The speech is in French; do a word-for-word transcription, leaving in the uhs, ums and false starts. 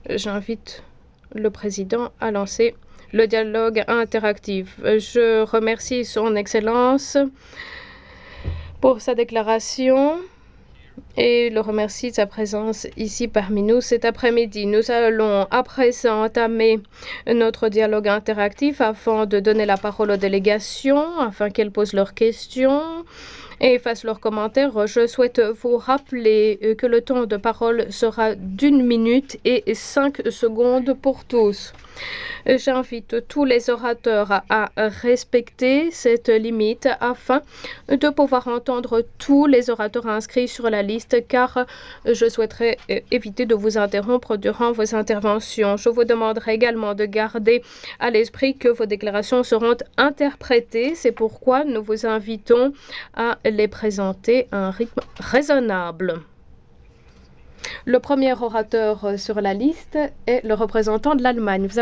J'invite le président à lancer le dialogue interactif. Je remercie son Excellence pour sa déclaration et le remercie de sa présence ici parmi nous cet après-midi. Nous allons à présent entamer notre dialogue interactif afin de donner la parole aux délégations, afin qu'elles posent leurs questions et fassent leurs commentaires. Je souhaite vous rappeler que le temps de parole sera d'une minute et cinq secondes pour tous. J'invite tous les orateurs à respecter cette limite afin de pouvoir entendre tous les orateurs inscrits sur la liste, car je souhaiterais éviter de vous interrompre durant vos interventions. Je vous demanderai également de garder à l'esprit que vos déclarations seront interprétées. C'est pourquoi nous vous invitons à les présenter à un rythme raisonnable. Le premier orateur sur la liste est le représentant de l'Allemagne. Vous